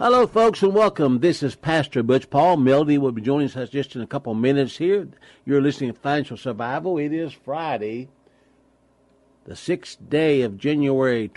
Hello, folks, and welcome. This is Pastor Butch Paul. Melody will be joining us just in a couple of minutes here. You're listening to Financial Survival. It is Friday, the 6th day of January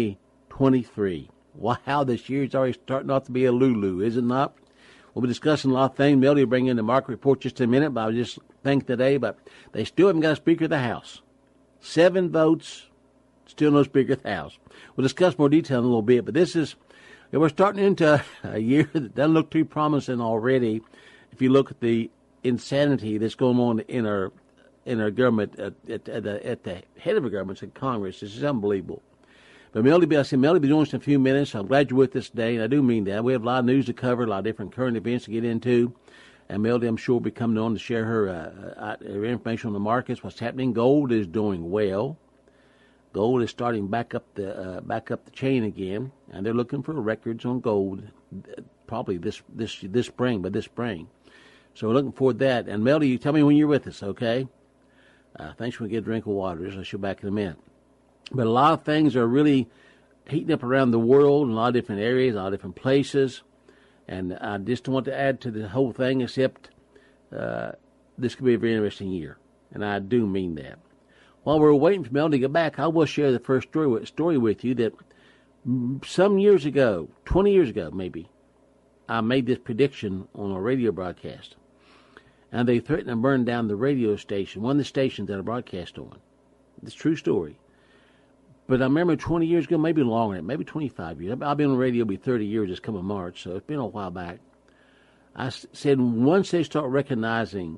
2023. Wow, this year is already starting off to be a Lulu, is it not? We'll be discussing a lot of things. Melody will bring in the market report just in a minute, but I was just thinking today, but they still haven't got a Speaker of the House. 7 votes, still no Speaker of the House. We'll discuss more detail in a little bit, but we're starting into a year that doesn't look too promising already. If you look at the insanity that's going on in our government, at the head of the government, in Congress, this is unbelievable. But Melody will be joining us in a few minutes. I'm glad you're with us today, and I do mean that. We have a lot of news to cover, a lot of different current events to get into. And Melody, I'm sure, will be coming on to share her information on the markets, what's happening. Gold is doing well. Gold is starting back up the chain again, and they're looking for records on gold, probably this spring. So we're looking forward to that. And Melody, you tell me when you're with us, okay? Thanks for getting a drink of water. So I'll show you back in a minute. But a lot of things are really heating up around the world in a lot of different areas, a lot of different places. And I just don't want to add to the whole thing, except this could be a very interesting year, and I do mean that. While we're waiting for Mel to get back, I will share the first story with you that some years ago, 20 years ago maybe, I made this prediction on a radio broadcast. And they threatened to burn down the radio station, one of the stations that I broadcast on. It's a true story. But I remember 20 years ago, maybe longer, maybe 25 years. I've been on the radio, it'll be 30 years this coming March, so it's been a while back. I said once they start recognizing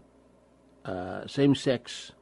same-sex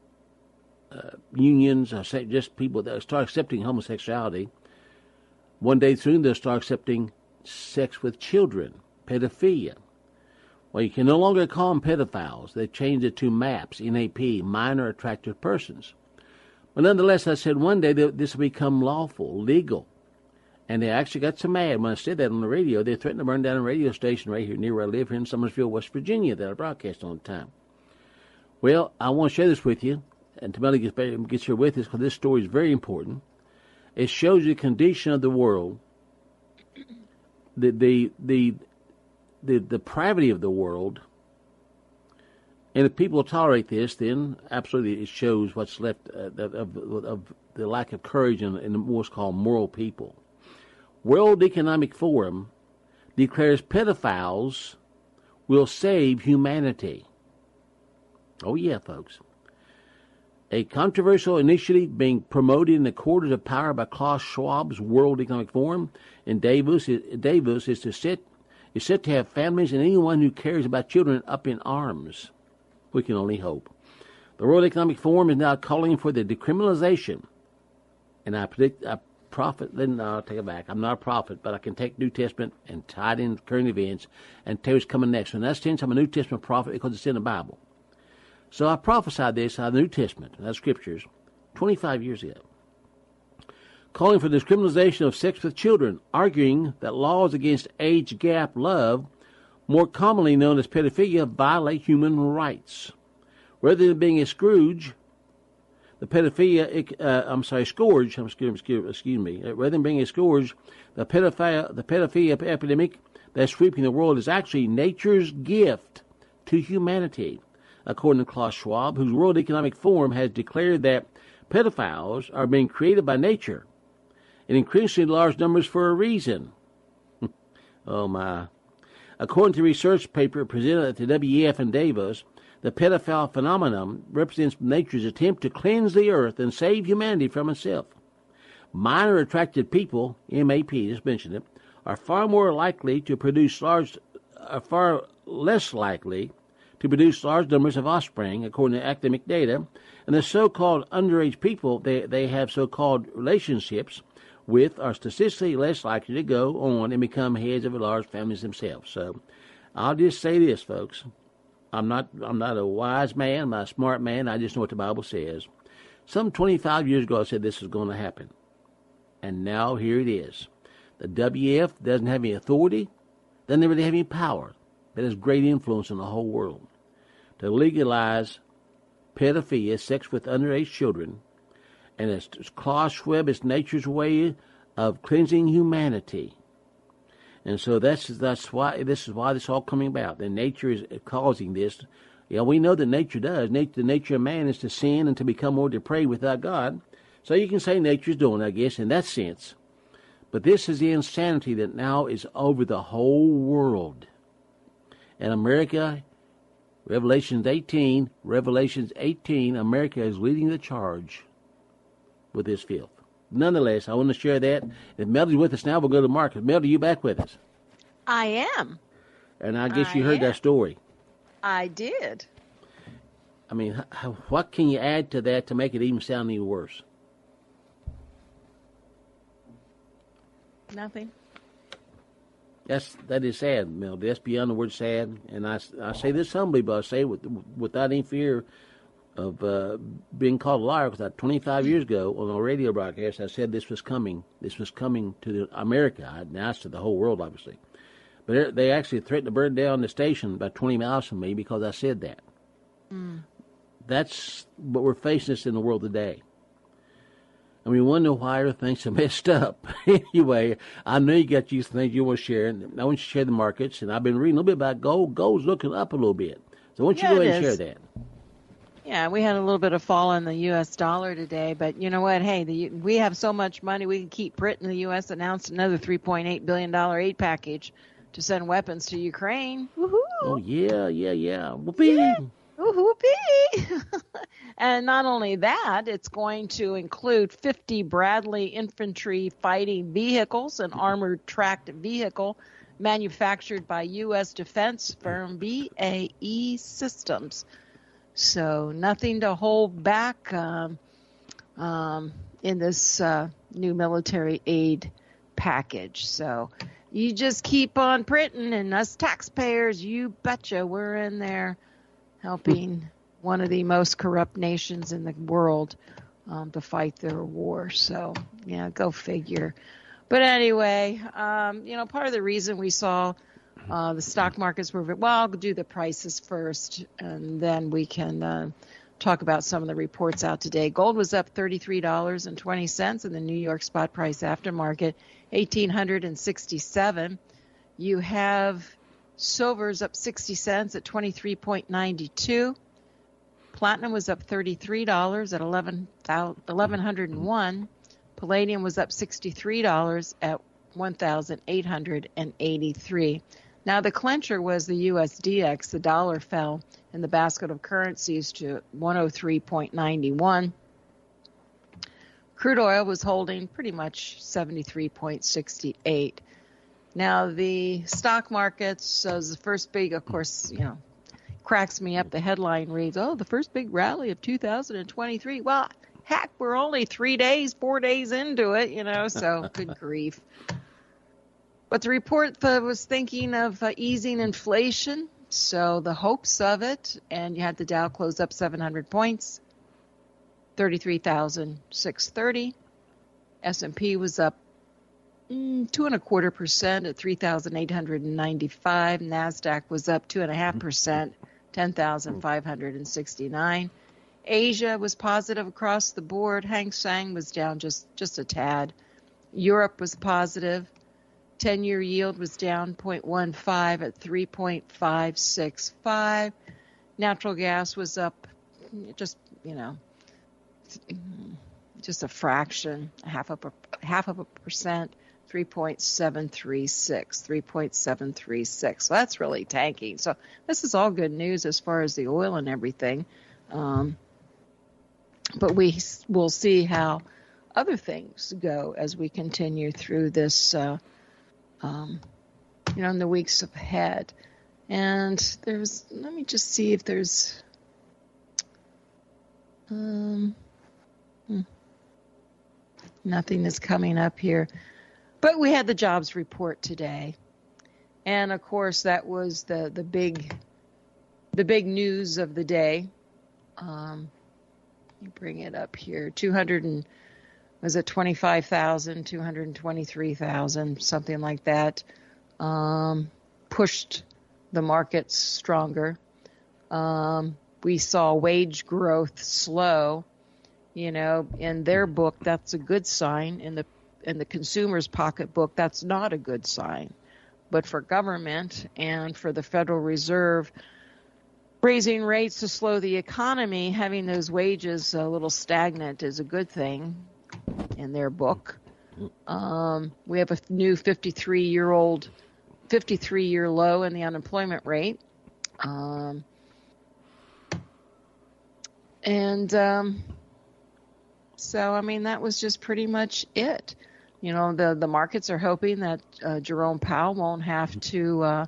unions, or just people that start accepting homosexuality, one day soon they'll start accepting sex with children, pedophilia. Well, you can no longer call them pedophiles. They changed it to MAPS, M-A-P, minor attractive persons. But nonetheless, I said one day this will become lawful, legal. And they actually got so mad when I said that on the radio, they threatened to burn down a radio station right here near where I live here in Summersville, West Virginia, that I broadcast on the time. Well, I want to share this with you. And Tameli gets here with us because this story is very important. It shows you the condition of the world, the depravity of the world. And if people tolerate this, then absolutely it shows what's left of the lack of courage in what's called moral people. World Economic Forum declares pedophiles will save humanity. Oh yeah, folks. A controversial initiative being promoted in the quarters of power by Klaus Schwab's World Economic Forum in Davos is set to have families and anyone who cares about children up in arms. We can only hope. The World Economic Forum is now calling for the decriminalization, and I predict a prophet. Then I'll take it back. I'm not a prophet, but I can take New Testament and tie it in current events and tell you what's coming next. So in that sense, I'm a New Testament prophet because it's in the Bible. So I prophesied this out of the New Testament, that's scriptures, 25 years ago, calling for the discrimination of sex with children, arguing that laws against age gap love, more commonly known as pedophilia, violate human rights. Rather than being a scourge, the pedophilia, rather than being a scourge, the pedophilia epidemic that's sweeping the world is actually nature's gift to humanity. According to Klaus Schwab, whose World Economic Forum has declared that pedophiles are being created by nature in increasingly large numbers for a reason. Oh, my. According to a research paper presented at the WEF in Davos, the pedophile phenomenon represents nature's attempt to cleanse the earth and save humanity from itself. Minor attracted people, MAP, just mentioned it, are far less likely to produce large numbers of offspring, according to academic data, and the so-called underage people they have so-called relationships with are statistically less likely to go on and become heads of large families themselves. So I'll just say this, folks. I'm not a wise man, I'm not a smart man, I just know what the Bible says. Some 25 years ago I said this was going to happen. And now here it is. The WF doesn't have any authority, doesn't really have any power, but has great influence in the whole world to legalize pedophilia, sex with underage children, and as Klaus Schwab, it's nature's way of cleansing humanity. And so that's why this is all coming about. And nature is causing this. Yeah, we know that nature does. The nature of man is to sin and to become more depraved without God. So you can say nature's doing, I guess, in that sense. But this is the insanity that now is over the whole world. And America, Revelations 18, America is leading the charge with this filth. Nonetheless, I want to share that. If Melody's with us now, we'll go to Marcus. Melody, you back with us? I am. And I guess you heard that story. I did. I mean, what can you add to that to make it even sound even worse? Nothing. That is sad, Melody. That's beyond the word sad. And I say this humbly, but I say it without any fear of being called a liar, because 25 years ago on a radio broadcast, I said this was coming. This was coming to America. I announced to the whole world, obviously. But they actually threatened to burn down the station about 20 miles from me because I said that. Mm. That's what we're facing this in the world today. And we wonder why everything's so messed up. Anyway, I know you got these things you want to share. And I want you to share the markets. And I've been reading a little bit about gold. Gold's looking up a little bit. So why don't you go ahead and share that? Yeah, we had a little bit of fall in the U.S. dollar today. But you know what? Hey, we have so much money, we can keep Britain. The U.S. announced another $3.8 billion aid package to send weapons to Ukraine. Woohoo! Oh, yeah. Whoopee! Yeah. Whoopee! And not only that, it's going to include 50 Bradley infantry fighting vehicles, an armored tracked vehicle manufactured by U.S. defense firm BAE Systems. So nothing to hold back in this new military aid package. So you just keep on printing, and us taxpayers, you betcha, we're in there helping one of the most corrupt nations in the world to fight their war. So, yeah, go figure. But anyway, part of the reason we saw the stock markets were, I'll do the prices first, and then we can talk about some of the reports out today. Gold was up $33.20 in the New York spot price aftermarket, $1,867. You have silver's up 60 cents at 23.92. Platinum was up $33 at $1,101. Palladium was up $63 at $1,883. Now, the clincher was the USDX. The dollar fell in the basket of currencies to 103.91. Crude oil was holding pretty much 73.68. Now, the stock markets, was the first big, of course, cracks me up. The headline reads, the first big rally of 2023. Well, heck, we're only 4 days into it, so good grief. But the report was thinking of easing inflation, so the hopes of it, and you had the Dow close up 700 points, 33,630. S&P was up 2.25% at 3,895. NASDAQ was up 2.5%, 10,569. Asia was positive across the board. Hang Seng was down just a tad. Europe was positive. 10-year yield was down 0.15 at 3.565. Natural gas was up just a fraction, half of a percent, 3.736. So that's really tanking. So this is all good news as far as the oil and everything. But we will see how other things go as we continue through this, in the weeks ahead. And let me just see if there's, nothing is coming up here. But we had the jobs report today. And of course that was the big news of the day. Let me bring it up here. 25,000, 223,000, something like that. Pushed the markets stronger. We saw wage growth slow. In their book, that's a good sign. In the consumer's pocketbook, that's not a good sign. But for government and for the Federal Reserve raising rates to slow the economy, having those wages a little stagnant is a good thing in their book. We have a new 53-year low in the unemployment rate. So, I mean, that was just pretty much it. You know, the markets are hoping that Jerome Powell won't have to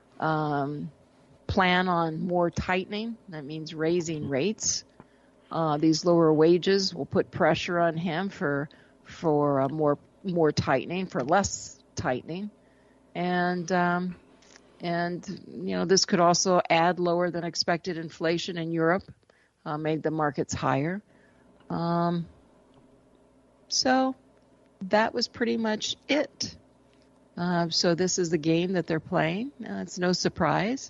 plan on more tightening. That means raising rates. These lower wages will put pressure on him for more tightening, for less tightening. And you know, this could also add lower than expected inflation in Europe, made the markets higher. So that was pretty much it. So this is the game that they're playing. It's no surprise.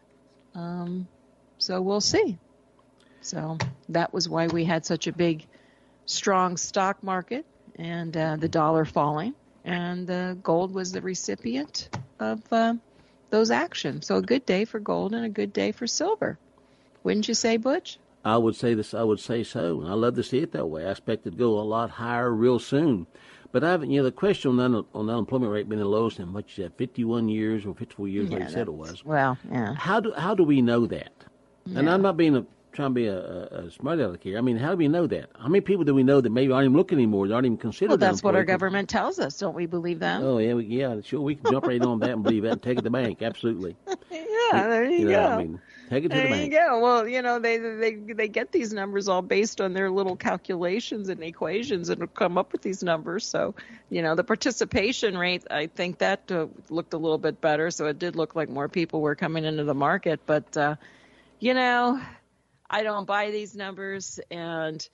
So we'll see. So that was why we had such a big, strong stock market and the dollar falling. And gold was the recipient of those actions. So a good day for gold and a good day for silver. Wouldn't you say, Butch? I would say this. I would say so. I love to see it that way. I expect it to go a lot higher real soon. But the question on the unemployment rate being the lowest in what you said, 51 years or 54 years, like you said it was. Well, yeah. How do we know that? Yeah. And I'm not trying to be a smart aleck here. I mean, how do we know that? How many people do we know that maybe aren't even looking anymore? They aren't even considered? Well, that's what our government tells us. Don't we believe them? Oh yeah, sure. We can jump right on that and believe that and take it to the bank. Absolutely. Yeah, there you go. I mean, take it to the bank. There you go. Well, you know, they get these numbers all based on their little calculations and equations and come up with these numbers. So, you know, the participation rate, I think that looked a little bit better. So it did look like more people were coming into the market. But, you know, I don't buy these numbers. And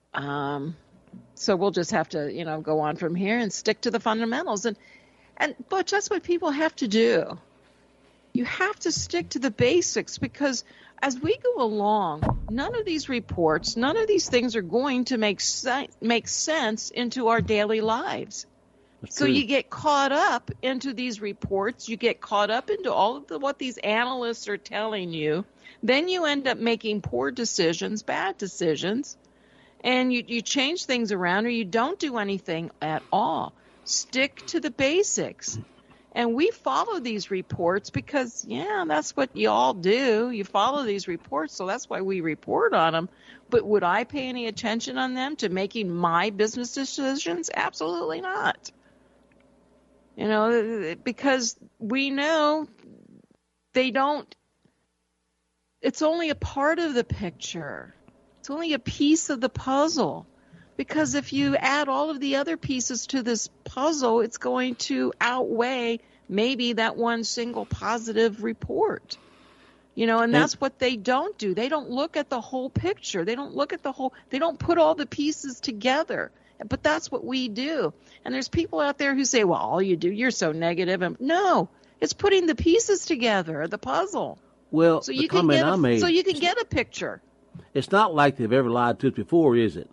so we'll just have to, you know, go on from here and stick to the fundamentals. But that's what people have to do. You have to stick to the basics because as we go along, none of these reports, none of these things are going to make sense into our daily lives. So you get caught up into these reports. You get caught up into all of what these analysts are telling you. Then you end up making poor decisions, bad decisions, and you change things around or you don't do anything at all. Stick to the basics. And we follow these reports because, yeah, that's what you all do. You follow these reports, so that's why we report on them. But would I pay any attention on them to making my business decisions? Absolutely not. You know, because we know they don't. It's only a part of the picture. It's only a piece of the puzzle. Because if you add all of the other pieces to this puzzle, it's going to outweigh maybe that one single positive report. You know, and that's what they don't do. They don't look at the whole picture. They don't put all the pieces together. But that's what we do. And there's people out there who say, well, all you do, you're so negative. And no, it's putting the pieces together, the puzzle. Well, so you can get a picture. It's not like they've ever lied to us before, is it?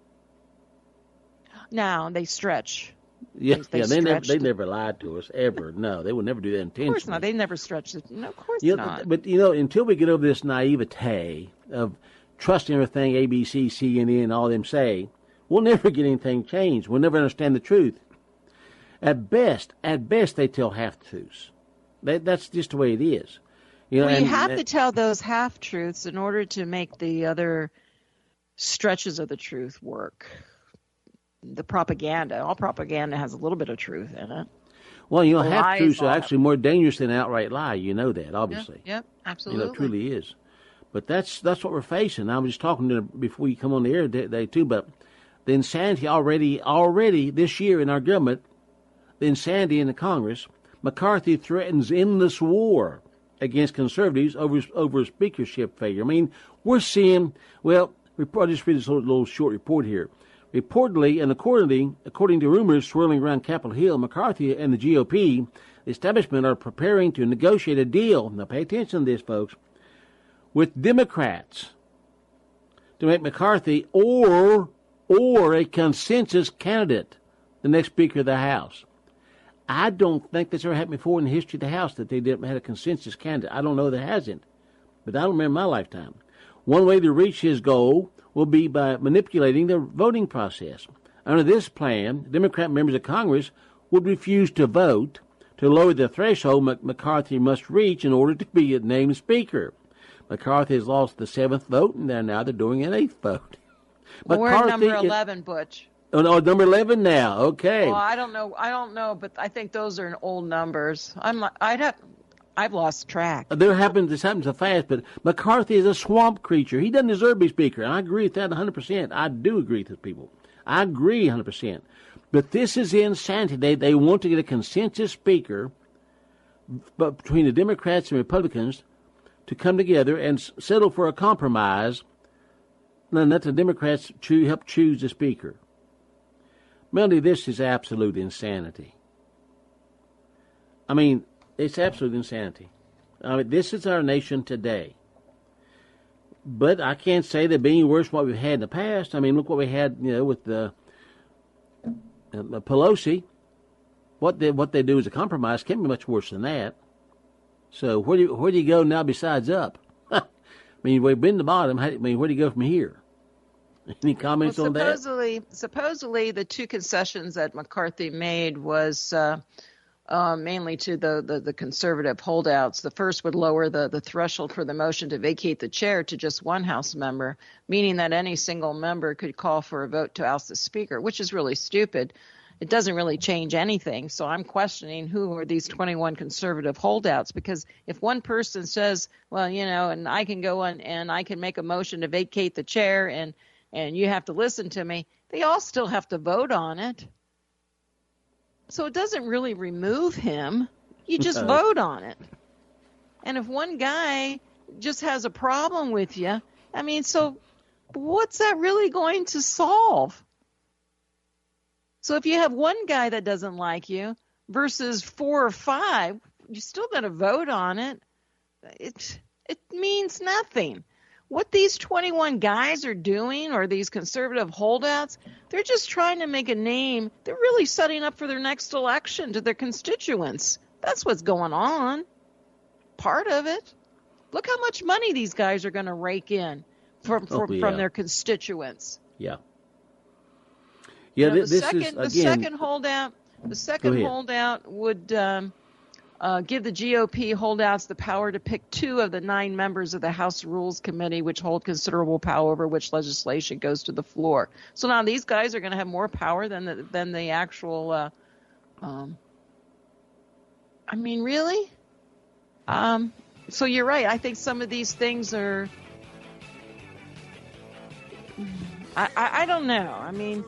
No, they stretch. Yeah, they never lied to us ever. No, they would never do that intentionally. Of course not. They never stretched it. No, of course not. But you know, until we get over this naivete of trusting everything ABC, CNN, all them say, we'll never get anything changed. We'll never understand the truth. At best, they tell half truths. That's just the way it is. You know, you have to tell those half truths in order to make the other stretches of the truth work. The propaganda. All propaganda has a little bit of truth in it. Well, you know, half-truths are actually more dangerous than outright lie. You know that, obviously. Yep, absolutely. You know, it truly is. But that's what we're facing. I was just talking to them before you come on the air today, too, but the insanity already this year in our government, the insanity in the Congress, McCarthy threatens endless war against conservatives over speakership failure. I mean, we're seeing, well, I'll just read this little short report here. Reportedly and according to rumors swirling around Capitol Hill, McCarthy and the GOP establishment are preparing to negotiate a deal, now pay attention to this, folks, with Democrats to make McCarthy or a consensus candidate the next Speaker of the House. I don't think that's ever happened before in the history of the House that they didn't have a consensus candidate. I don't know that hasn't, but I don't remember my lifetime. One way to reach his goal will be by manipulating the voting process. Under this plan, Democrat members of Congress would refuse to vote to lower the threshold McCarthy must reach in order to be named Speaker. McCarthy has lost the 7th vote, and they're doing an 8th vote. Well, we're at number 11, Butch. Oh, no, number 11 now. Okay. Well, I don't know, but I think those are old numbers. I've lost track. This happens so fast, but McCarthy is a swamp creature. He doesn't deserve to be Speaker, and I agree with that 100%. I do agree with those people. I agree 100%. But this is insanity. They want to get a consensus Speaker between the Democrats and Republicans to come together and settle for a compromise, and let the Democrats help choose the Speaker. Melody, this is absolute insanity. I mean, it's absolute insanity. I mean, this is our nation today. But I can't say they're being worse than what we've had in the past. I mean, look what we had, with the Pelosi. What they do as a compromise can't be much worse than that. So where do you go now besides up? I mean, we've been to the bottom. Where do you go from here? Any comments on that? Supposedly, the two concessions that McCarthy made was mainly to the conservative holdouts. The first would lower the threshold for the motion to vacate the chair to just one House member, meaning that any single member could call for a vote to oust the Speaker, which is really stupid. It doesn't really change anything. So I'm questioning who are these 21 conservative holdouts, because if one person says, well, and I can go on and I can make a motion to vacate the chair and you have to listen to me, they all still have to vote on it. So it doesn't really remove him. You just vote on it. And if one guy just has a problem with you, I mean, so what's that really going to solve? So if you have one guy that doesn't like you versus 4 or 5, you still got to vote on it. It means nothing. What these 21 guys are doing, or these conservative holdouts, they're just trying to make a name. They're really setting up for their next election to their constituents. That's what's going on. Part of it. Look how much money these guys are going to rake in from their constituents. Yeah. Yeah, the second holdout would give the GOP holdouts the power to pick 2 of the 9 members of the House Rules Committee, which hold considerable power over which legislation goes to the floor. So now these guys are going to have more power than the actual. I mean, really? So you're right. I think some of these things are. I don't know. I mean.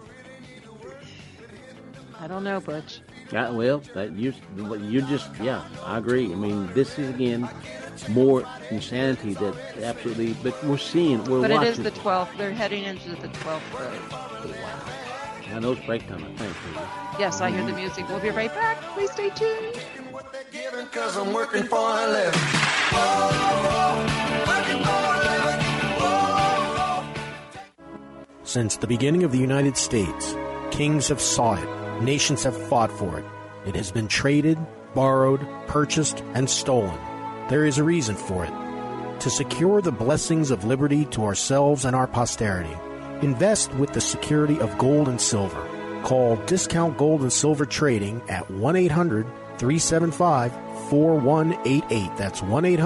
I don't know, Butch. Yeah, well, I agree. I mean, this is, again, more insanity that absolutely, but we're watching. But it is the 12th. They're heading into the 12th vote. Wow. I know it's break time, I think. Yes, I hear the music. We'll be right back. Please stay tuned. Because I'm working for a living. Since the beginning of the United States, kings have sought it. Nations have fought for it. It has been traded, borrowed, purchased, and stolen. There is a reason for it. To secure the blessings of liberty to ourselves and our posterity, invest with the security of gold and silver. Call Discount Gold and Silver Trading at 1-800-375-4188. That's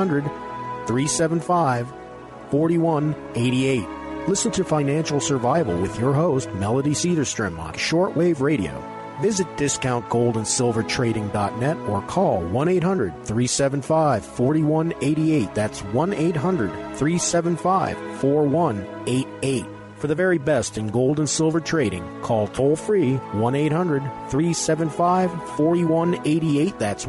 1-800-375-4188. Listen to Financial Survival with your host, Melody Cedarstrom, on Shortwave Radio. Visit discountgoldandsilvertrading.net or call 1-800-375-4188. That's 1-800-375-4188. For the very best in gold and silver trading, call toll-free 1-800-375-4188. That's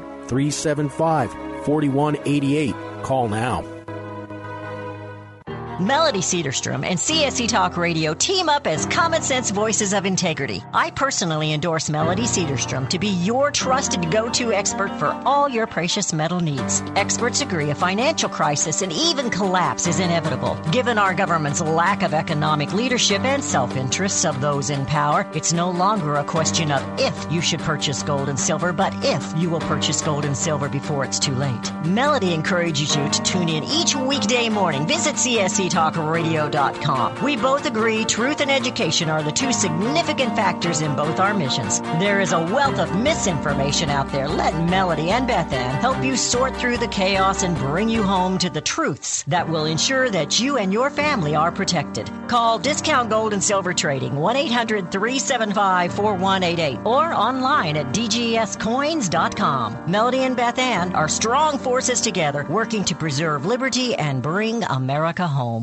1-800-375-4188. Call now. Melody Cedarstrom and CSC Talk Radio team up as common sense voices of integrity. I personally endorse Melody Cedarstrom to be your trusted go-to expert for all your precious metal needs. Experts agree a financial crisis and even collapse is inevitable. Given our government's lack of economic leadership and self-interests of those in power, it's no longer a question of if you should purchase gold and silver, but if you will purchase gold and silver before it's too late. Melody encourages you to tune in each weekday morning. Visit csctalkradio.com. We both agree truth and education are the two significant factors in both our missions. There is a wealth of misinformation out there. Let Melody and Beth Ann help you sort through the chaos and bring you home to the truths that will ensure that you and your family are protected. Call Discount Gold and Silver Trading 1-800-375-4188 or online at dgscoins.com. Melody and Beth Ann are strong forces together working to preserve liberty and bring America home.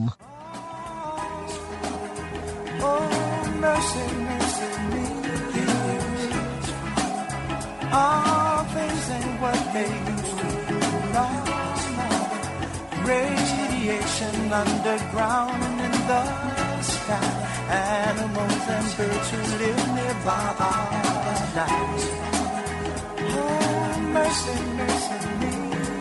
Oh, mercy, mercy me. All things ain't what they used to be. No, no. Radiation underground and in the sky. Animals and birds who live nearby are dying. Oh, mercy, mercy me.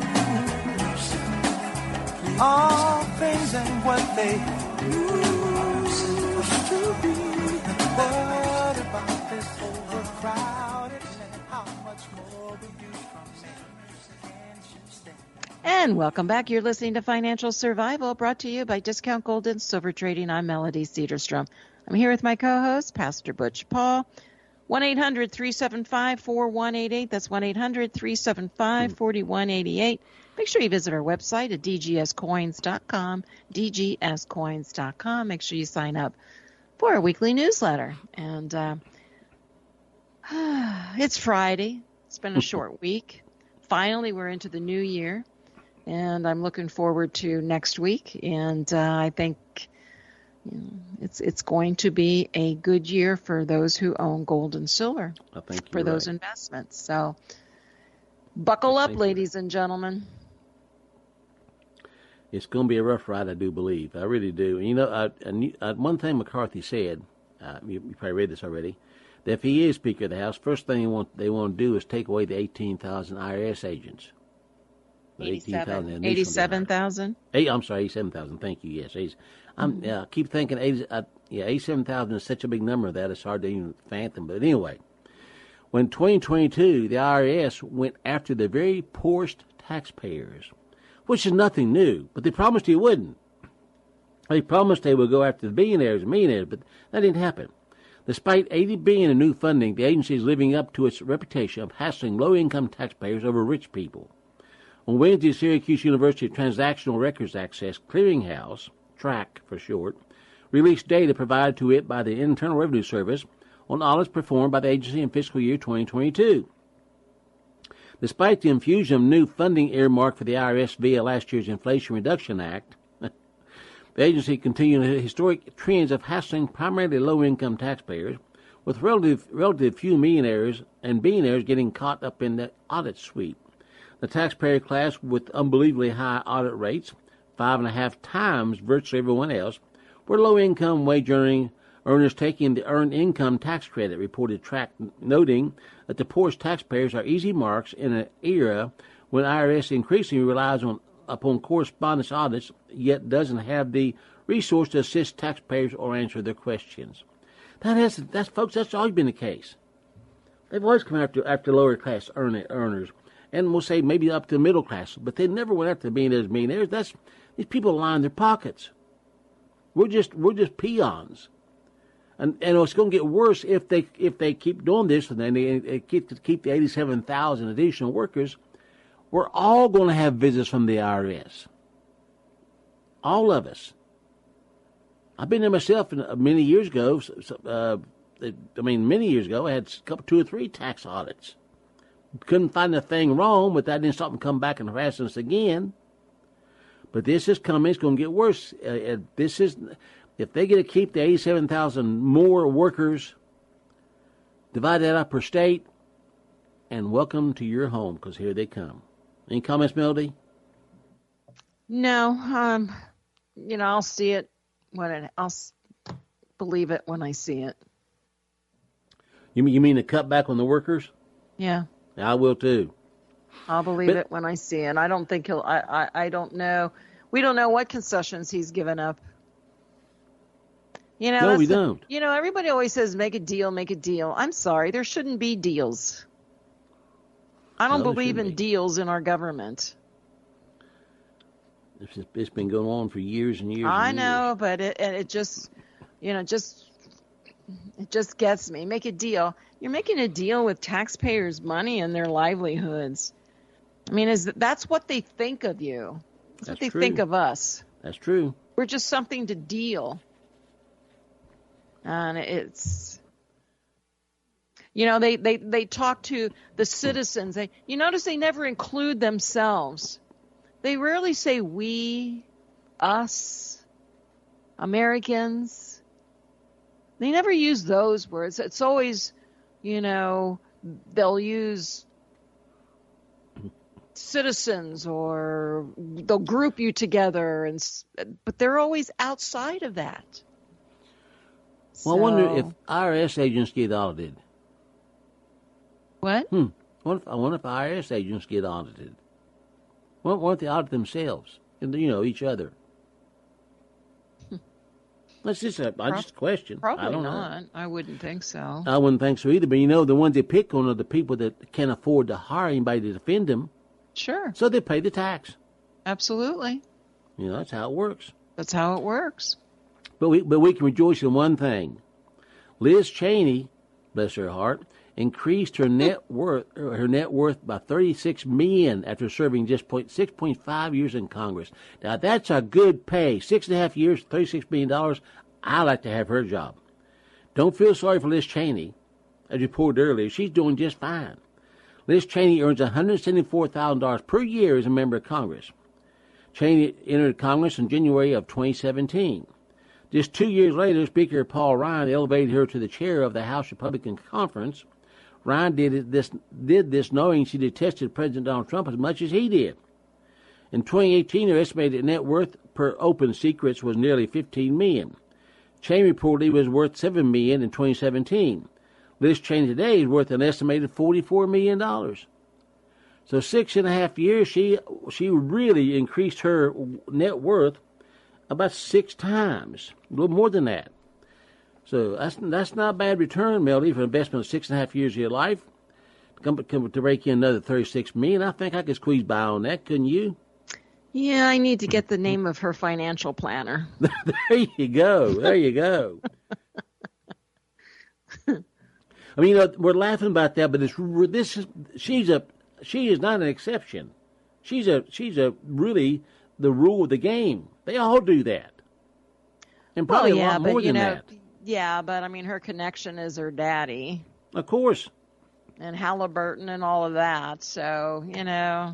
All things ain't what they used to be. What about this overcrowded land? How much more will you from me? Can't you stand? And welcome back. You're listening to Financial Survival, brought to you by Discount Gold and Silver Trading. I'm Melody Cedarstrom. I'm here with my co-host, Pastor Butch Paul. 1-800-375-4188. That's 1-800-375-4188. Make sure you visit our website at dgscoins.com, dgscoins.com. Make sure you sign up for our weekly newsletter. And it's Friday. It's been a short week. Finally, we're into the new year, and I'm looking forward to next week. And I think it's going to be a good year for those who own gold and silver, I think for those investments. So buckle up, ladies and gentlemen. It's going to be a rough ride, I do believe. I really do. You know, one thing McCarthy said, you probably read this already, that if he is Speaker of the House, first thing they want to do is take away the 18,000 IRS agents. 87,000? I'm sorry, 87,000. Thank you. Yes. I keep thinking 87,000 is such a big number that it's hard to even fathom. But anyway, when 2022, the IRS went after the very poorest taxpayers, which is nothing new, but they promised he wouldn't. They promised they would go after the billionaires and millionaires, but that didn't happen. Despite $80 billion in new funding, the agency is living up to its reputation of hassling low-income taxpayers over rich people. On Wednesday, Syracuse University Transactional Records Access Clearinghouse, TRAC for short, released data provided to it by the Internal Revenue Service on audits performed by the agency in fiscal year 2022. Despite the infusion of new funding earmarked for the IRS via last year's Inflation Reduction Act, the agency continued historic trends of hassling primarily low-income taxpayers, with relative few millionaires and billionaires getting caught up in the audit sweep. The taxpayer class with unbelievably high audit rates, 5.5 times virtually everyone else, were low-income wage-earning earners taking the Earned Income Tax Credit, reported TRAC, noting that the poorest taxpayers are easy marks in an era when IRS increasingly relies upon correspondence audits, yet doesn't have the resource to assist taxpayers or answer their questions. Folks, that's always been the case. They've always come after lower class earners, and we'll say maybe up to the middle class, but they never went after millionaires. These people line their pockets. We're just peons. And it's going to get worse if they keep doing this, and then they keep the 87,000 additional workers. We're all going to have visits from the IRS. All of us. I've been there myself many years ago. Many years ago, I had two or three tax audits. Couldn't find a thing wrong, but that didn't stop them come back and harass us again. But this is coming. It's going to get worse. If they get to keep the 87,000 more workers, divide that up per state, and welcome to your home, because here they come. Any comments, Melody? No. I'll see it believe it when I see it. You mean the cutback on the workers? Yeah. I will too. I'll believe it when I see it. I don't think I don't know. We don't know what concessions he's given up. No, we don't. Everybody always says, make a deal, make a deal. I'm sorry. There shouldn't be deals. I don't believe in deals in our government. It's been going on for years and years. I know, but it just gets me. Make a deal. You're making a deal with taxpayers' money and their livelihoods. I mean, that's what they think of you. That's what they think of us. That's true. We're just something to deal. And it's, they talk to the citizens. You notice they never include themselves. They rarely say we, us, Americans. They never use those words. It's always, they'll use citizens or they'll group you together, but they're always outside of that. Well, I wonder if IRS agents get audited. What? I wonder if IRS agents get audited. Why don't they audit themselves and each other? That's just a question. Probably I don't not. know. I wouldn't think so. I wouldn't think so either. But the ones they pick on are the people that can't afford to hire anybody to defend them. Sure. So they pay the tax. Absolutely. That's how it works. That's how it works. But we can rejoice in one thing. Liz Cheney, bless her heart, increased her net worth by $36 million after serving just 6.5 years in Congress. Now that's a good pay. 6.5 years, $36 million. I like to have her job. Don't feel sorry for Liz Cheney. As reported earlier, she's doing just fine. Liz Cheney earns $174,000 per year as a member of Congress. Cheney entered Congress in January of 2017. Just 2 years later, Speaker Paul Ryan elevated her to the chair of the House Republican Conference. Ryan did this knowing she detested President Donald Trump as much as he did. In 2018, her estimated net worth per Open Secrets was nearly $15 million. Cheney reportedly was worth $7 million in 2017. Liz Cheney today is worth an estimated $44 million. So 6.5 years, she really increased her net worth about 6 times, a little more than that. So that's not a bad return, Melody, for an investment of 6.5 years of your life. To break in another $36 million, I think I could squeeze by on that, couldn't you? Yeah, I need to get the name of her financial planner. There you go. There you go. I mean, we're laughing about that, but she is not an exception. She's a really the rule of the game. They all do that, and probably a lot more than that. Yeah, but I mean, her connection is her daddy, of course, and Halliburton and all of that. So it's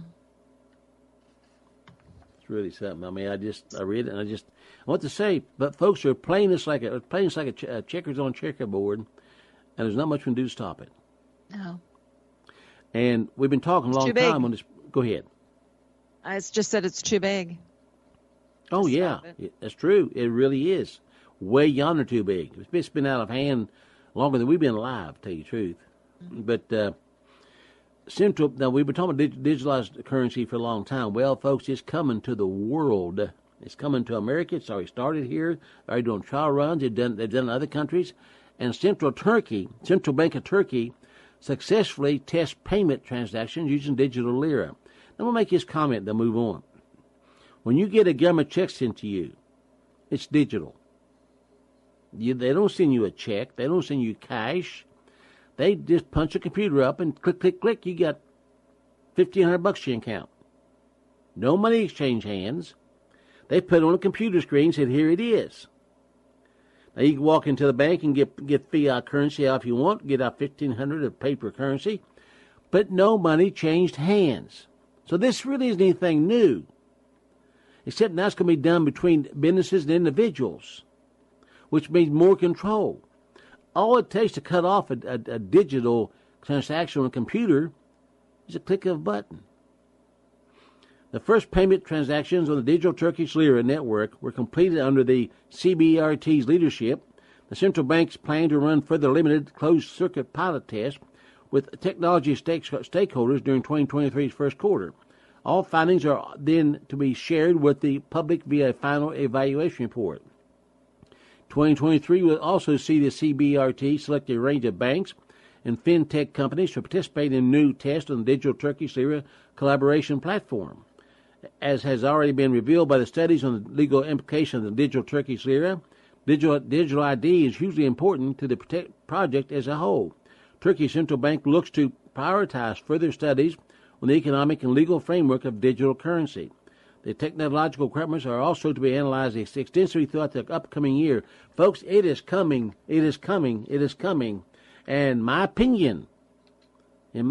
really something. I mean, I read it and I want to say, but folks are playing this like a checkers on checkerboard, and there's not much we can do to stop it. No. And we've been talking a long time on this. Go ahead. I just said it's too big. Oh, yeah. That's true. It really is. Way yonder too big. It's been out of hand longer than we've been alive, to tell you the truth. Mm-hmm. But now, we've been talking about digitalized currency for a long time. Well, folks, it's coming to the world. It's coming to America. It's already started here. They're already doing trial runs. They've done in other countries. And Central Bank of Turkey, successfully test payment transactions using digital lira. Now, I'm going to make this comment, then move on. When you get a government check sent to you, it's digital. They don't send you a check. They don't send you cash. They just punch a computer up and click, click, click. You got $1,500 in your account. No money exchange hands. They put it on a computer screen and said, here it is. Now, you can walk into the bank and get fiat currency out if you want, get out $1,500 of paper currency, but no money changed hands. So this really isn't anything new, except now it's going to be done between businesses and individuals, which means more control. All it takes to cut off a digital transaction on a computer is a click of a button. The first payment transactions on the digital Turkish lira network were completed under the CBRT's leadership. The central banks plan to run further limited closed-circuit pilot tests with technology stakeholders during 2023's first quarter. All findings are then to be shared with the public via a final evaluation report. 2023 will also see the CBRT select a range of banks and fintech companies to participate in new tests on the digital Turkish lira collaboration platform. As has already been revealed by the studies on the legal implications of the digital Turkish lira, digital ID is hugely important to the project as a whole. Turkey's central bank looks to prioritize further studies on the economic and legal framework of digital currency. The technological requirements are also to be analyzed extensively throughout the upcoming year. Folks, it is coming, it is coming, it is coming. And in my opinion, and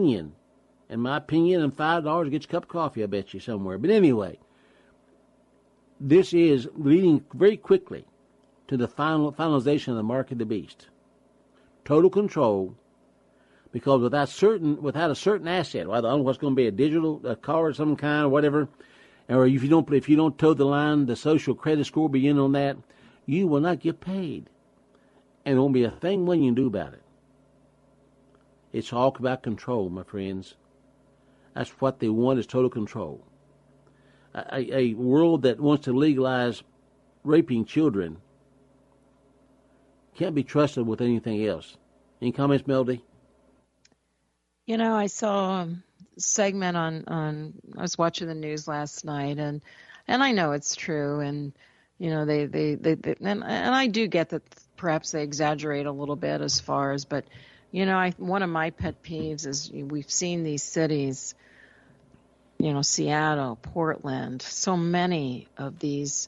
$5 gets a cup of coffee, I bet you, somewhere. But anyway, this is leading very quickly to the finalization of the mark of the beast. Total control, because without a certain asset, I don't know what's going to be a digital card of some kind or whatever, or if you don't toe the line, the social credit score will be in on that, you will not get paid. And there won't be a thing one you can do about it. It's all about control, my friends. That's what they want, is total control. A world that wants to legalize raping children can't be trusted with anything else. Any comments, Melody? You know, I saw a segment on I was watching the news last night, and I know it's true, and you know they and I do get that perhaps they exaggerate a little bit as far as, but you know, one of my pet peeves is we've seen these cities, you know, Seattle, Portland, so many of these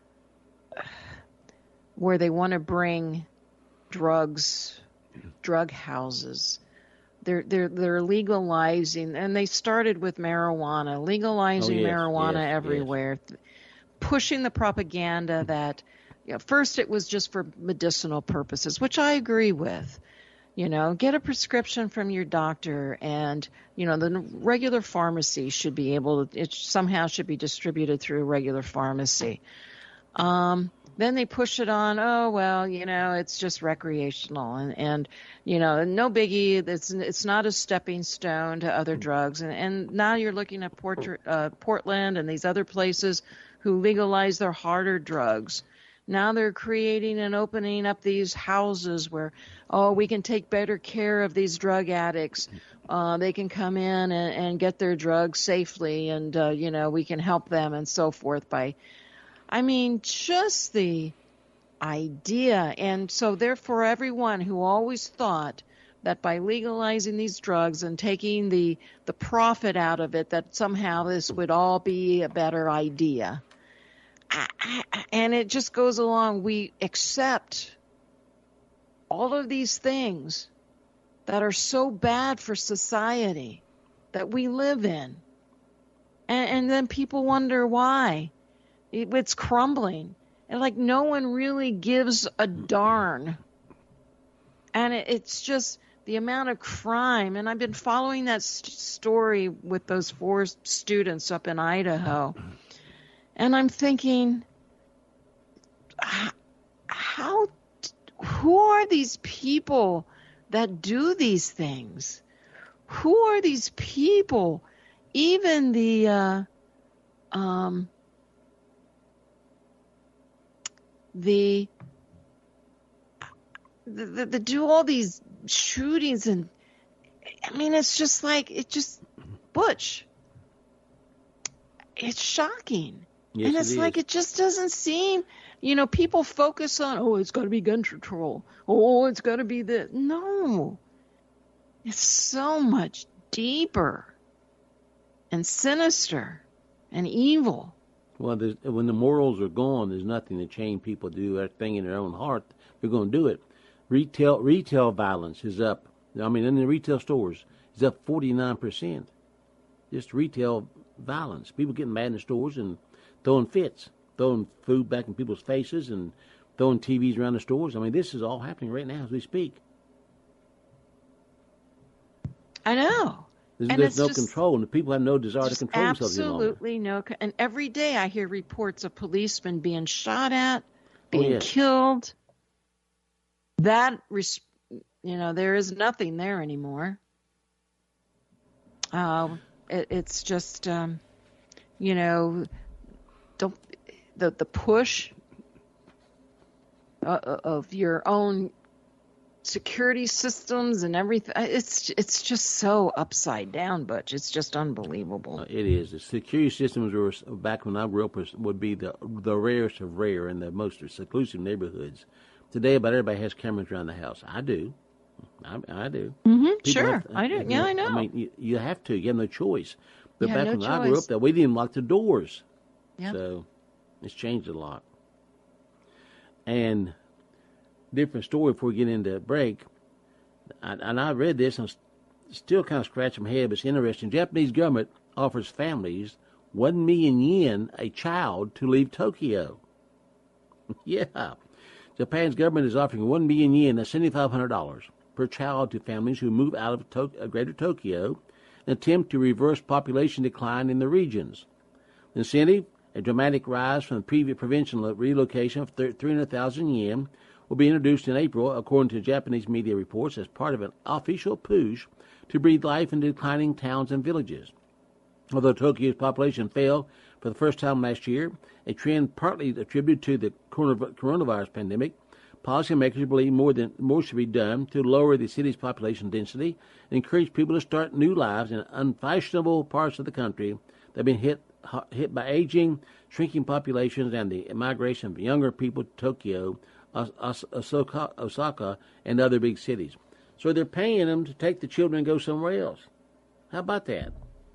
where they want to bring drug houses. They're legalizing, and they started with marijuana, legalizing marijuana everywhere, pushing the propaganda that, you know, first it was just for medicinal purposes, which I agree with. You know, get a prescription from your doctor, and, you know, the regular pharmacy should be able to, it somehow should be distributed through a regular pharmacy. Then they push it on, oh, well, you know, it's just recreational, and you know, no biggie, it's not a stepping stone to other drugs. And now you're looking at Portland and these other places who legalize their harder drugs. Now they're creating and opening up these houses where, oh, we can take better care of these drug addicts. They can come in and get their drugs safely, and, you know, we can help them and so forth by, I mean, just the idea. And so therefore everyone who always thought that by legalizing these drugs and taking the profit out of it, that somehow this would all be a better idea. And it just goes along. We accept all of these things that are so bad for society that we live in. And then people wonder why. It's crumbling. And like no one really gives a darn. And it's just the amount of crime. And I've been following that story with those 4 students up in Idaho. And I'm thinking, who are these people that do these things? Who are these people? Even the do all these shootings, and I mean, it's just like, Butch. It's shocking. Yes, and it's like, it just doesn't seem, you know, people focus on, oh, it's got to be gun control. Oh, it's got to be this. No. It's so much deeper and sinister and evil. Well, when the morals are gone, there's nothing to change people to do everything in their own heart. They're going to do it. Retail violence is up. I mean, in the retail stores, it's up 49%. Just retail violence. People getting mad in the stores and throwing fits, throwing food back in people's faces and throwing TVs around the stores. I mean, this is all happening right now as we speak. I know. There's no control, and the people have no desire to control themselves any longer. Absolutely no. And every day I hear reports of policemen being shot at, being killed. That, there is nothing there anymore. It's just, the push of your own security systems and everything. It's just so upside down, Butch. It's just unbelievable. It is. The security systems were, back when I grew up, would be the rarest of rare in the most seclusive neighborhoods. Today, about everybody has cameras around the house. I do. I do. Mm-hmm. Sure, I do. Yeah, I know. I mean, you have to. You have no choice. But back when I grew up, we didn't even lock the doors. Yep. So it's changed a lot. And different story before we get into break. And I read this, and I'm still kind of scratching my head, but it's interesting. Japanese government offers families 1 million yen a child to leave Tokyo. Yeah. Japan's government is offering 1 million yen, that's $7,500 per child to families who move out of Greater Tokyo and attempt to reverse population decline in the regions. The incentive, a dramatic rise from the previous provincial relocation of 300,000 yen, will be introduced in April, according to Japanese media reports, as part of an official push to breathe life into declining towns and villages. Although Tokyo's population fell for the first time last year, a trend partly attributed to the coronavirus pandemic, policymakers believe more should be done to lower the city's population density and encourage people to start new lives in unfashionable parts of the country that have been hit by aging, shrinking populations, and the migration of younger people to Tokyo, Osaka, and other big cities. So they're paying them to take the children and go somewhere else. How about that?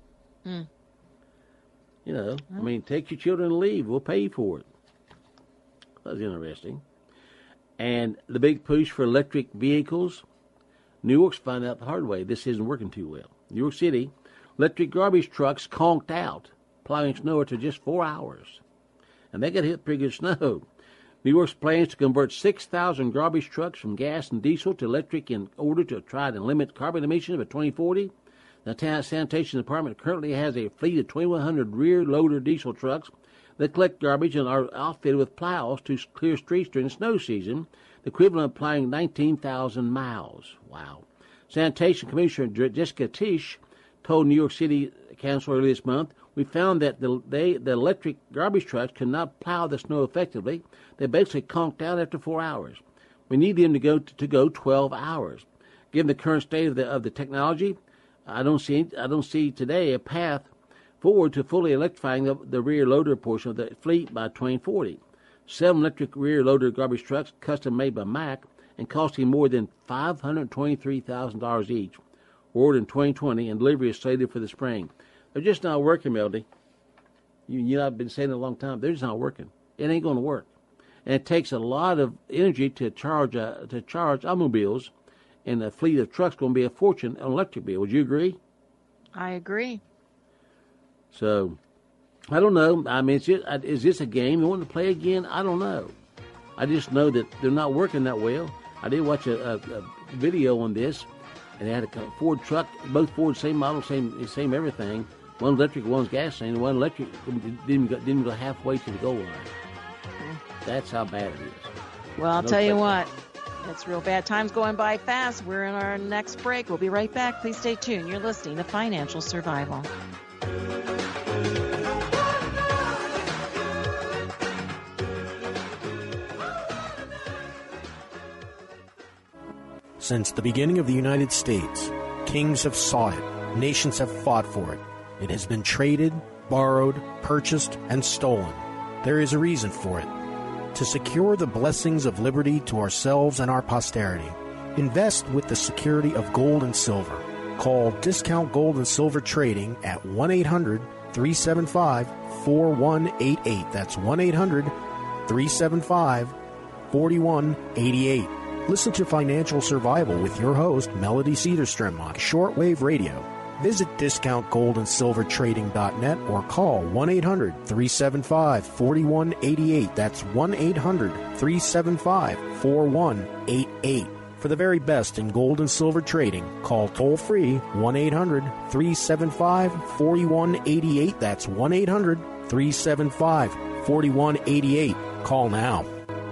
I mean, take your children and leave. We'll pay you for it. That was interesting. And the big push for electric vehicles. New York's found out the hard way. This isn't working too well. New York City, electric garbage trucks conked out, plowing snow after just 4 hours. And they got hit pretty good snow. New York's plans to convert 6,000 garbage trucks from gas and diesel to electric in order to try to limit carbon emissions by 2040. The town sanitation department currently has a fleet of 2,100 rear-loader diesel trucks that collect garbage and are outfitted with plows to clear streets during the snow season, the equivalent of plowing 19,000 miles. Wow. Sanitation Commissioner Jessica Tisch told New York City Council earlier this month, we found that the electric garbage trucks could not plow the snow effectively. They basically conked out after 4 hours. We need them to go 12 hours. Given the current state of the technology, I don't see today a path forward to fully electrifying the rear loader portion of the fleet by 2040. 7 electric rear loader garbage trucks, custom made by Mack, and costing more than $523,000 each, were ordered in 2020, and delivery is slated for the spring. They're just not working, Melody. You know, I've been saying it a long time. They're just not working. It ain't going to work, and it takes a lot of energy to charge automobiles. And a fleet of trucks going to be a fortune on electric bill. Would you agree? I agree. So, I don't know. I mean, is this a game they want to play again? I don't know. I just know that they're not working that well. I did watch a video on this, and they had a Ford truck, both Ford, same model, same everything. One electric, one's gasoline, and one electric didn't go halfway to the goal line. That's how bad it is. Well, I'll tell you what. It's real bad. Time's going by fast. We're in our next break. We'll be right back. Please stay tuned. You're listening to Financial Survival. Since the beginning of the United States, kings have sought it, nations have fought for it. It has been traded, borrowed, purchased, and stolen. There is a reason for it. To secure the blessings of liberty to ourselves and our posterity, invest with the security of gold and silver. Call Discount Gold and Silver Trading at 1-800-375-4188. That's 1-800-375-4188. Listen to Financial Survival with your host, Melody Cedarstrom, on shortwave radio. Visit discountgoldandsilvertrading.net or call 1-800-375-4188. That's 1-800-375-4188. For the very best in gold and silver trading, call toll-free 1-800-375-4188. That's 1-800-375-4188. Call now.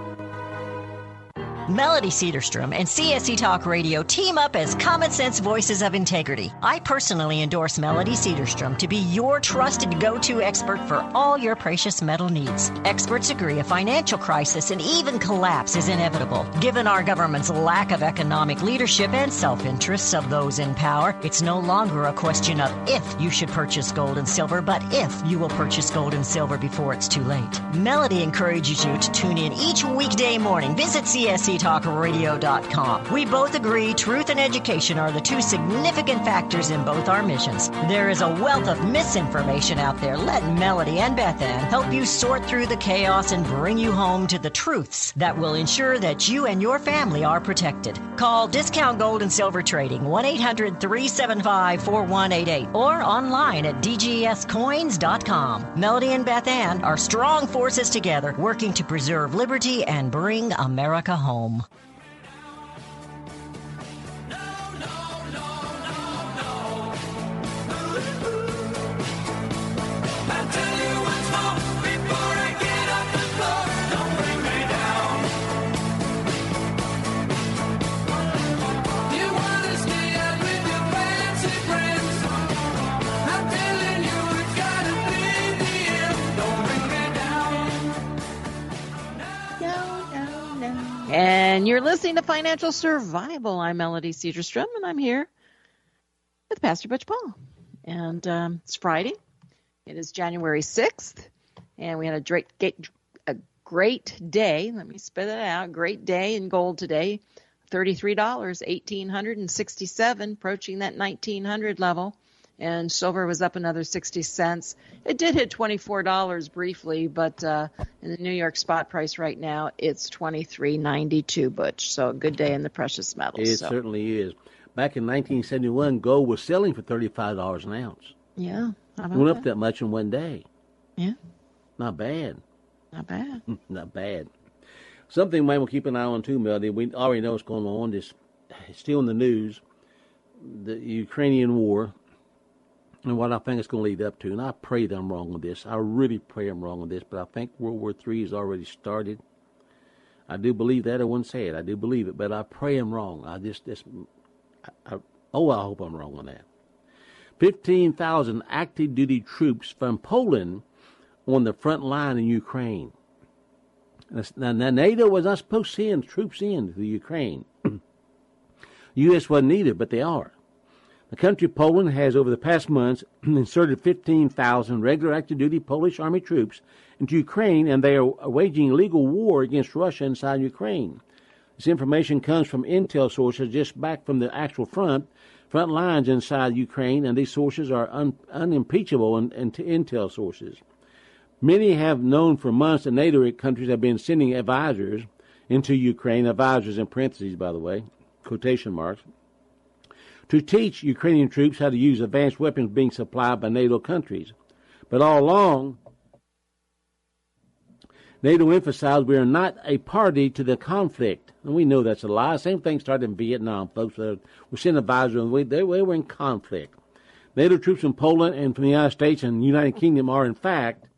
Melody Cedarstrom and CSE Talk Radio team up as Common Sense Voices of Integrity. I personally endorse Melody Cedarstrom to be your trusted go-to expert for all your precious metal needs. Experts agree a financial crisis and even collapse is inevitable. Given our government's lack of economic leadership and self-interests of those in power, it's no longer a question of if you should purchase gold and silver, but if you will purchase gold and silver before it's too late. Melody encourages you to tune in each weekday morning. Visit CSETalkRadio.com. We both agree truth and education are the two significant factors in both our missions. There is a wealth of misinformation out there. Let Melody and Beth Ann help you sort through the chaos and bring you home to the truths that will ensure that you and your family are protected. Call Discount Gold and Silver Trading 1-800-375-4188 or online at dgscoins.com. Melody and Beth Ann are strong forces together working to preserve liberty and bring America home. And you're listening to Financial Survival. I'm Melody Cedarstrom, and I'm here with Pastor Butch Paul. And it's Friday. It is January 6th, and we had a great day. Let me spit it out. Great day in gold today. $33, $1,867, approaching that $1,900 level. And silver was up another 60 cents. It did hit $24 briefly, but in the New York spot price right now, it's $23.92, Butch. So a good day in the precious metals. It certainly is. Back in 1971, gold was selling for $35 an ounce. Yeah. It went up that much in one day. Yeah. Not bad. Not bad. Not bad. Something we will keep an eye on too, Melody. We already know what's going on. It's still in the news. The Ukrainian war. And what I think it's going to lead up to, and I pray that I'm wrong on this. I really pray I'm wrong on this, but I think World War III has already started. I do believe that. I wouldn't say it. I do believe it, but I pray I'm wrong. I hope I'm wrong on that. 15,000 active duty troops from Poland on the front line in Ukraine. Now, NATO was not supposed to send troops into the Ukraine. U.S. wasn't either, but they are. The country, Poland, has over the past months inserted 15,000 regular active duty Polish army troops into Ukraine, and they are waging illegal war against Russia inside Ukraine. This information comes from intel sources just back from the actual front lines inside Ukraine, and these sources are unimpeachable and intel sources. Many have known for months that NATO countries have been sending advisors into Ukraine, advisors in parentheses, by the way, quotation marks, to teach Ukrainian troops how to use advanced weapons being supplied by NATO countries. But all along, NATO emphasized we are not a party to the conflict. And we know that's a lie. Same thing started in Vietnam, folks. We sent advisors, and they were in conflict. NATO troops in Poland and from the United States and the United Kingdom are, in fact,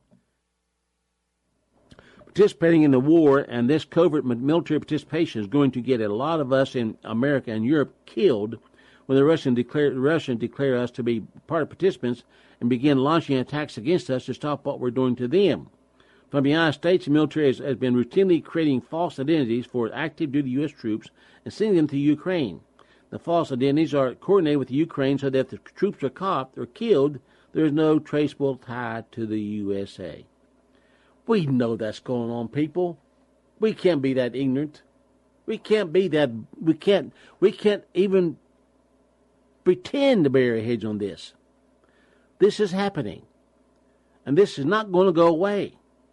participating in the war, and this covert military participation is going to get a lot of us in America and Europe killed when the Russians declare us to be part of participants and begin launching attacks against us to stop what we're doing to them. From the United States, the military has been routinely creating false identities for active duty U.S. troops and sending them to Ukraine. The false identities are coordinated with Ukraine so that if the troops are caught or killed, there is no traceable tie to the USA. We know that's going on, people. We can't be that ignorant. We can't be that. We can't even pretend to bury our heads on this. This is happening, and this is not going to go away.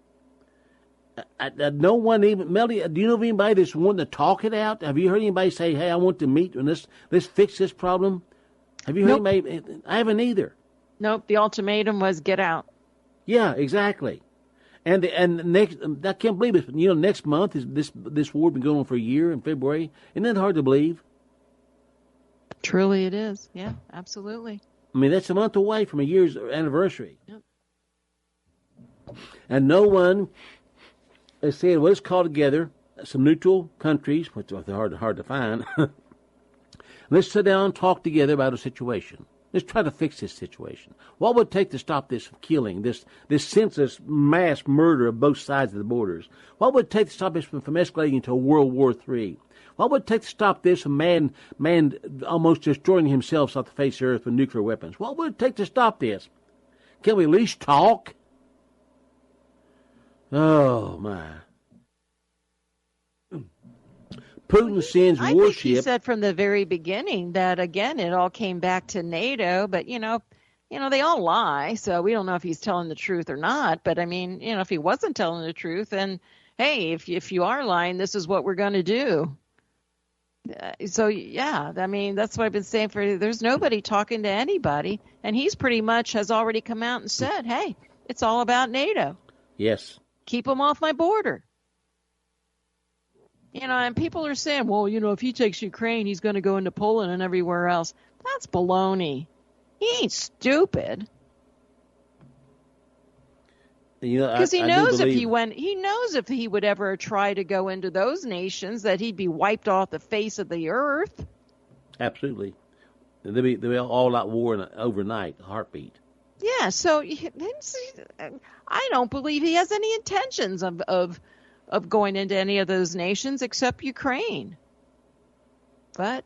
No one even, Melody, do you know of anybody that's wanting to talk it out? Have you heard anybody say, hey, I want to meet and let's fix this problem? Have you heard anybody? I haven't either. Nope, the ultimatum was get out. Yeah, exactly. And next, I can't believe it. You know, next month is this war been going on for a year in February. Isn't that hard to believe? Truly, it is. Yeah, absolutely. I mean, that's a month away from a year's anniversary. Yep. And no one has said, well, let's call together some neutral countries, which are hard to find. Let's sit down and talk together about a situation. Let's try to fix this situation. What would it take to stop this killing, this senseless mass murder of both sides of the borders? What would it take to stop this from escalating into a World War III? What would it take to stop this man almost destroying himself off the face of the earth with nuclear weapons? What would it take to stop this? Can we at least talk? Oh, my. Putin sends I warship. think he said from the very beginning that, again, it all came back to NATO, but, you know, they all lie, so we don't know if he's telling the truth or not. But, I mean, you know, if he wasn't telling the truth, then, hey, if you are lying, this is what we're going to do. So, yeah, I mean, that's what I've been saying there's nobody talking to anybody, and he's pretty much has already come out and said, hey, it's all about NATO. Yes. Keep them off my border. You know, and people are saying, well, you know, if he takes Ukraine, he's going to go into Poland and everywhere else. That's baloney. He ain't stupid. You know, because he knows if he would ever try to go into those nations, that he'd be wiped off the face of the earth. Absolutely. They'll be all out war overnight, a heartbeat. Yeah, so I don't believe he has any intentions of going into any of those nations except Ukraine. But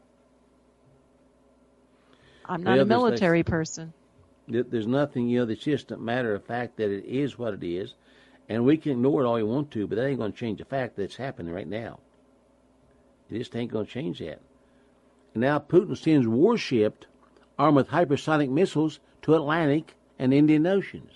I'm not a military person. There's nothing, you know, that's just a matter of fact that it is what it is. And we can ignore it all we want to, but that ain't going to change the fact that it's happening right now. It just ain't going to change that. And now Putin sends warships armed with hypersonic missiles to Atlantic and Indian Oceans.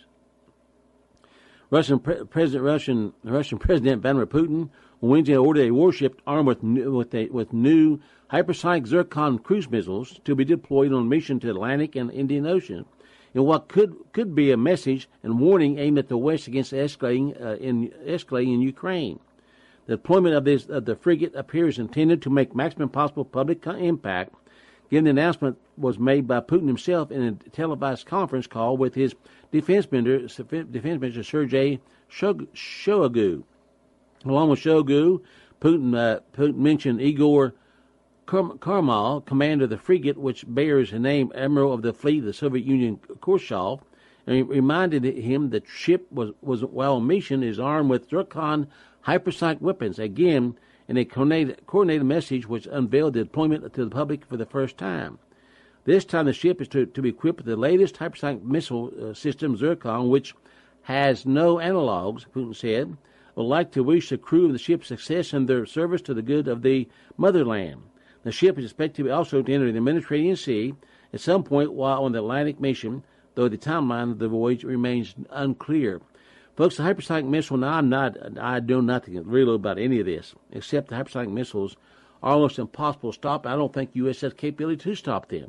Russian President Vladimir Putin Wednesday ordered a warship armed with new hypersonic Zircon cruise missiles to be deployed on a mission to Atlantic and Indian Ocean, in what could be a message and warning aimed at the West against escalating in Ukraine. The deployment of the frigate appears intended to make maximum possible public impact. Given the announcement was made by Putin himself in a televised conference call with his Defense Minister Sergei Shoigu. Along with Shoigu, Putin mentioned Igor Karmal, commander of the frigate, which bears the name Admiral of the Fleet of the Soviet Union Khrushchev, and he reminded him that the ship was while on mission is armed with Zircon hypersonic weapons. Again, in a coordinated message which unveiled the deployment to the public for the first time. This time the ship is to be equipped with the latest hypersonic missile system, Zircon, which has no analogs, Putin said. Would like to wish the crew of the ship success in their service to the good of the motherland. The ship is expected also to enter the Mediterranean Sea at some point while on the Atlantic mission, though the timeline of the voyage remains unclear. Folks, the hypersonic missile, now I know nothing really about any of this, except the hypersonic missiles are almost impossible to stop. I don't think the U.S. has the capability to stop them.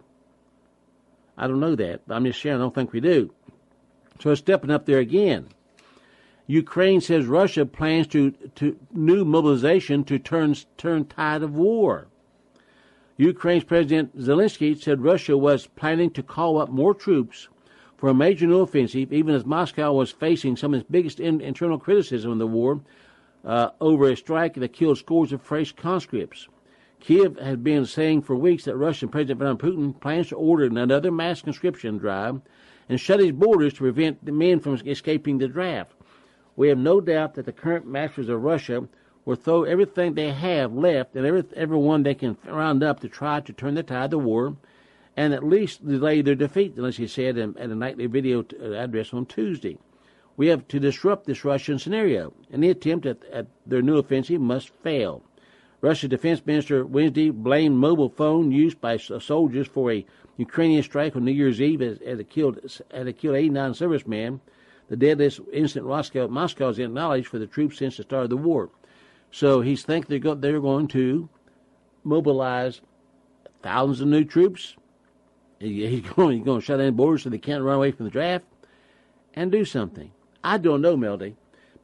I don't know that, but I'm just sharing. I don't think we do. So it's stepping up there again. Ukraine says Russia plans to new mobilization to turn tide of war. Ukraine's President Zelensky said Russia was planning to call up more troops for a major new offensive, even as Moscow was facing some of its biggest internal criticism of the war over a strike that killed scores of fresh conscripts. Kiev has been saying for weeks that Russian President Vladimir Putin plans to order another mass conscription drive and shut his borders to prevent the men from escaping the draft. We have no doubt that the current masters of Russia will throw everything they have left and everyone they can round up to try to turn the tide of the war and at least delay their defeat, Zelensky said at a nightly video address on Tuesday. We have to disrupt this Russian scenario. Any attempt at their new offensive must fail. Russia's defense minister Wednesday blamed mobile phone used by soldiers for a Ukrainian strike on New Year's Eve as it killed 89 servicemen, the deadliest incident Moscow has acknowledged for the troops since the start of the war. So he thinks they're going to mobilize thousands of new troops. He's going to shut down borders so they can't run away from the draft and do something. I don't know, Melody,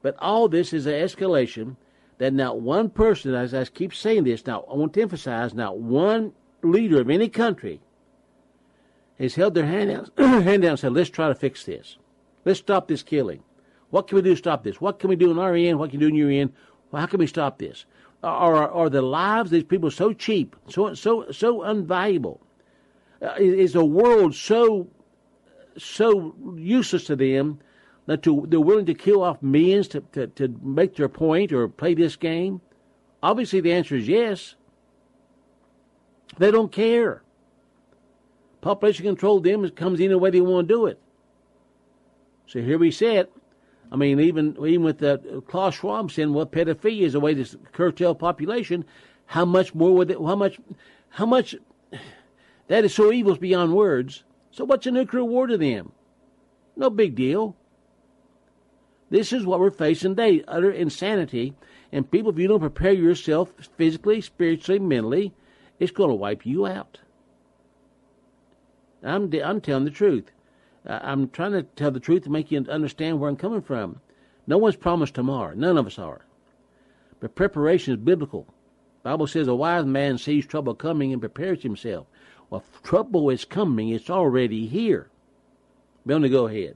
But all this is an escalation that not one person, as I keep saying this, now I want to emphasize, not one leader of any country has held their hand down and said, let's try to fix this. Let's stop this killing. What can we do to stop this? What can we do on our end? What can we do on your end? Well, how can we stop this? Are the lives of these people so cheap, so unvaluable? Is the world so useless to them that they're willing to kill off millions to make their point or play this game? Obviously, the answer is yes. They don't care. Population control them comes any way they want to do it. So here we sit. I mean, even with Klaus Schwab saying, well, pedophilia is a way to curtail population. How much more would it? How much? That is so evil beyond words. So what's a nuclear war to them? No big deal. This is what we're facing today, utter insanity. And people, if you don't prepare yourself physically, spiritually, mentally, it's going to wipe you out. I'm telling the truth. I'm trying to tell the truth to make you understand where I'm coming from. No one's promised tomorrow. None of us are. But preparation is biblical. The Bible says a wise man sees trouble coming and prepares himself. Well, if trouble is coming, it's already here. Melanie, go ahead.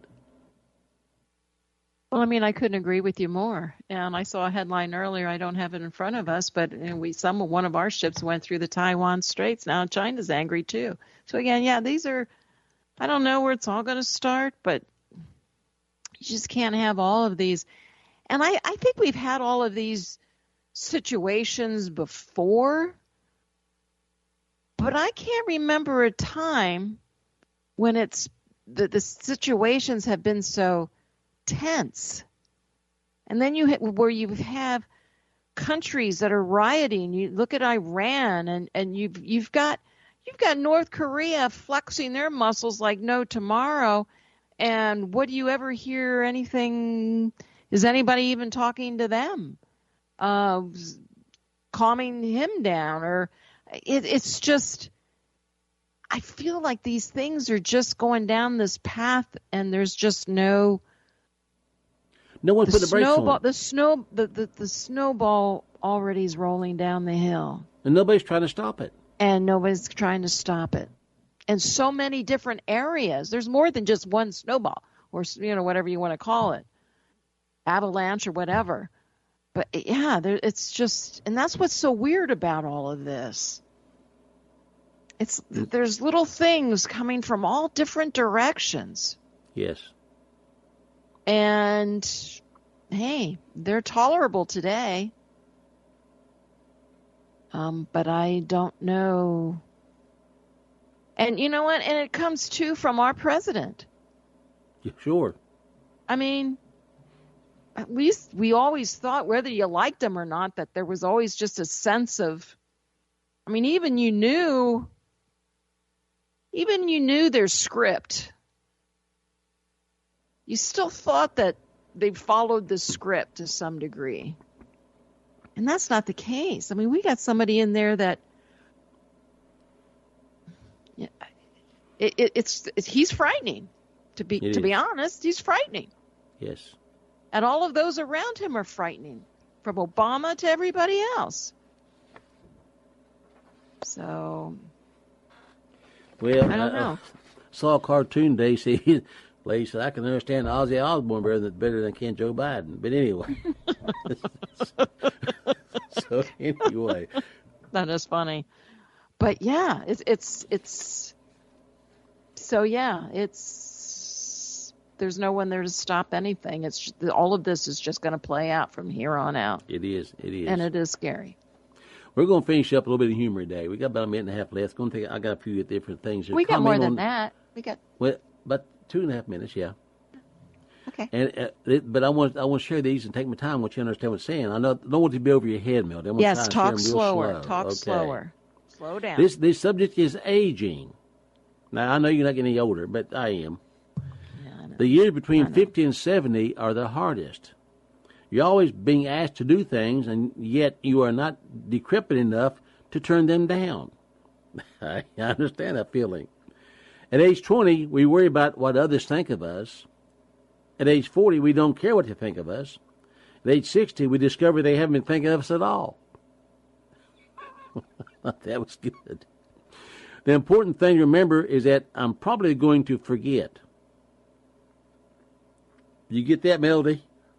Well, I mean, I couldn't agree with you more. And I saw a headline earlier. I don't have it in front of us, but one of our ships went through the Taiwan Straits. Now China's angry too. So again, yeah, these are. I don't know where it's all going to start, but you just can't have all of these. And I think we've had all of these situations before, but I can't remember a time when the situations have been so tense. And then where you have countries that are rioting. You look at Iran, and you've got North Korea flexing their muscles like no tomorrow. And what do you ever hear anything? Is anybody even talking to them? Calming him down? Or it's just, I feel like these things are just going down this path, and there's just no one put the brakes on. The snowball already is rolling down the hill. And nobody's trying to stop it. And nobody's trying to stop it. In so many different areas. There's more than just one snowball or, whatever you want to call it. Avalanche or whatever. But, yeah, it's just, and that's what's so weird about all of this. There's little things coming from all different directions. Yes. And, hey, they're tolerable today. But I don't know. And you know what? And it comes, too, from our president. Yeah, sure. I mean, at least we always thought, whether you liked him or not, that there was always just a sense of, I mean, even you knew their script. You still thought that they followed the script to some degree. And that's not the case. I mean, we got somebody in there that he's frightening. To be honest, he's frightening. Yes. And all of those around him are frightening, from Obama to everybody else. So, well, I don't know. Saw a cartoon today. See, lady said, I can understand Ozzy Osbourne better than can Joe Biden. But anyway. So anyway. That is funny. But yeah, there's no one there to stop anything. It's just, all of this is just going to play out from here on out. It is. And it is scary. We're going to finish up a little bit of humor today. We got about a minute and a half left. I got a few different things. We got more than that. Well, about 2.5 minutes, yeah. Okay. And but I want to share these and take my time. I want you to understand what I'm saying. I don't want it to be over your head, Mel. Yes, talk slower. Talk slower. Slow down. This subject is aging. Now I know you're not getting any older, but I am. Yeah, I know. The years between 50 and 70 are the hardest. You're always being asked to do things, and yet you are not decrepit enough to turn them down. I understand that feeling. At age 20, we worry about what others think of us. At age 40, we don't care what they think of us. At age 60, we discover they haven't been thinking of us at all. That was good. The important thing to remember is that I'm probably going to forget. You get that, Melody?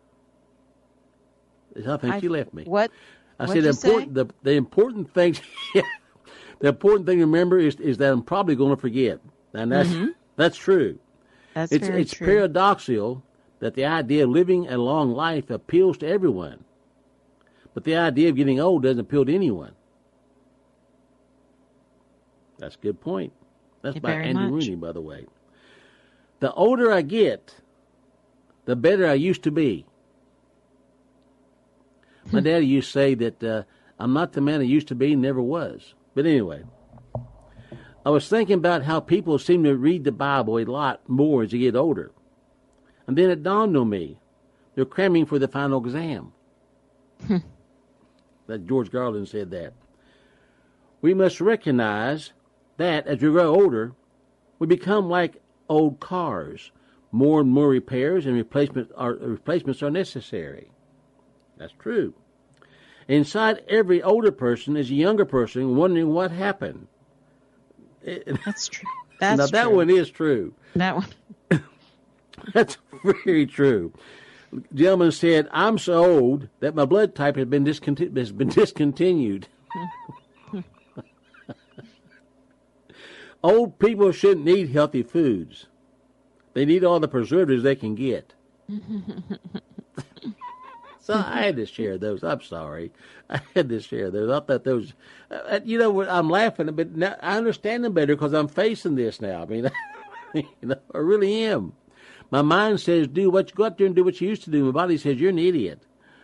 I think she left me. What? I said the important thing. The important thing to remember is that I'm probably going to forget, and that's true. It's true. paradoxical that the idea of living a long life appeals to everyone, but the idea of getting old doesn't appeal to anyone. That's a good point. That's by Andy Rooney, by the way. The older I get, the better I used to be. My daddy used to say that I'm not the man I used to be, never was. But anyway, I was thinking about how people seem to read the Bible a lot more as they get older. And then it dawned on me, they're cramming for the final exam. That George Garland said that. We must recognize that as we grow older, we become like old cars. More and more repairs and replacements are necessary. That's true. Inside every older person is a younger person wondering what happened. That's true. Now, that one is true. That one. That's very true. The gentleman said, I'm so old that my blood type has been discontinued. Old people shouldn't need healthy foods. They need all the preservatives they can get. So I had to share those. I'm sorry. I had to share those. I thought those, I'm laughing, but now I understand them better because I'm facing this now. I mean, I really am. My mind says, go out there and do what you used to do. My body says, you're an idiot.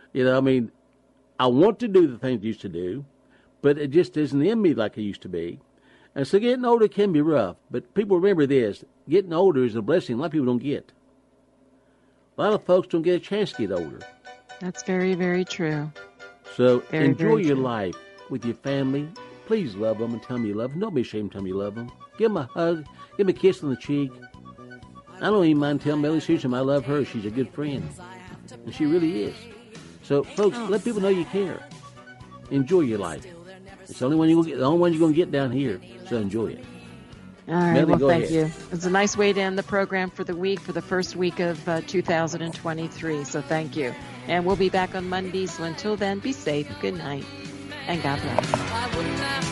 I want to do the things I used to do, but it just isn't in me like I used to be. And so getting older can be rough. But people remember this. Getting older is a blessing a lot of people don't get. A lot of folks don't get a chance to get older. That's very, very true. So very, enjoy very your true. life with your family. Please love them and tell them you love them. Don't be ashamed to tell them you love them. Give them a hug. Give them a kiss on the cheek. I don't even mind telling Melly Susan I love her. She's a good friend. And she really is. So, folks, let people know you care. Enjoy your life. It's the only one you're going to get down here. So enjoy it. All right, Melody, well, go thank ahead. you. It's a nice way to end the program for the first week of 2023. So thank you. And we'll be back on Monday. So until then, be safe. Good night. And God bless.